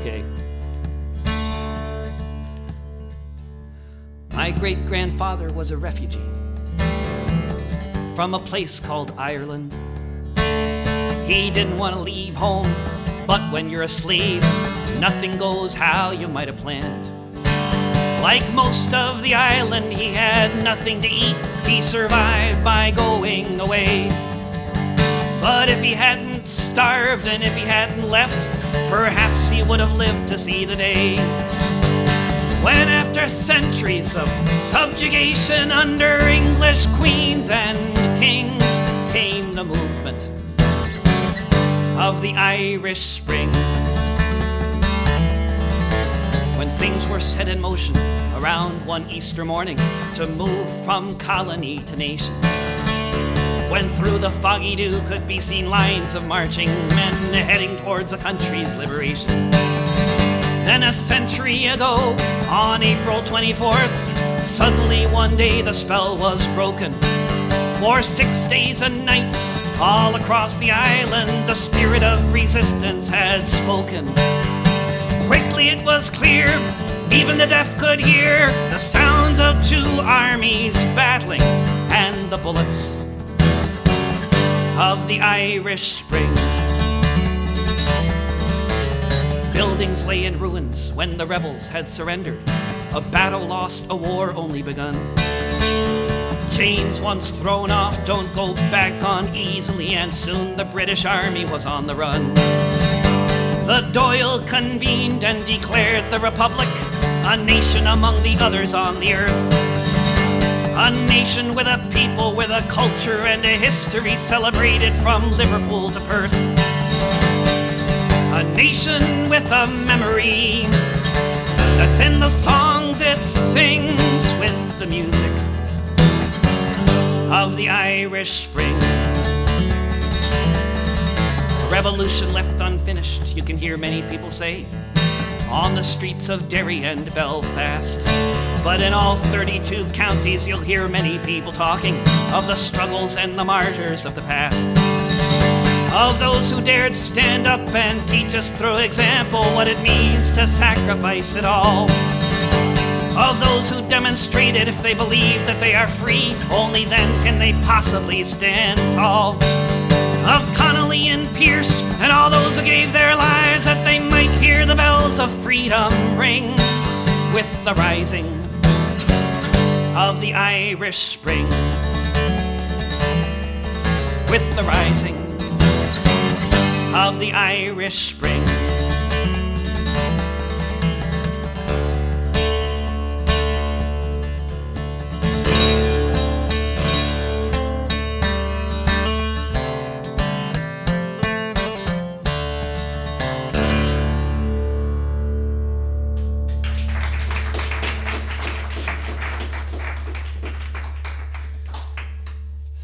Okay. My great-grandfather was a refugee from a place called Ireland. He didn't want to leave home, but when you're a slave, nothing goes how you might have planned. Like most of the island, he had nothing to eat. He survived by going away. But if he hadn't starved and if he hadn't left, perhaps he would have lived to see the day when, after centuries of subjugation under English queens and kings, came the movement of the Irish Spring. When things were set in motion around one Easter morning to move from colony to nation, when through the foggy dew could be seen lines of marching men heading towards a country's liberation. Then a century ago, on April 24th, suddenly one day the spell was broken. For 6 days and nights, all across the island, the spirit of resistance had spoken. Quickly it was clear, even the deaf could hear the sounds of two armies battling and the bullets of the Irish Spring. Buildings lay in ruins when the rebels had surrendered. A battle lost, a war only begun. Chains once thrown off don't go back on easily, and soon the British Army was on the run. The Dáil convened and declared the Republic, a nation among the others on the earth. A nation with a people, with a culture and a history celebrated from Liverpool to Perth. A nation with a memory that's in the songs it sings, with the music of the Irish Spring. A revolution left unfinished, you can hear many people say, on the streets of Derry and Belfast. But in all 32 counties you'll hear many people talking of the struggles and the martyrs of the past, of those who dared stand up and teach us through example what it means to sacrifice it all, of those who demonstrated if they believe that they are free, only then can they possibly stand tall, of Connolly and Pierce and all those who gave their lives that they might hear the bells of freedom ring, with the rising of the Irish Spring, with the rising of the Irish Spring.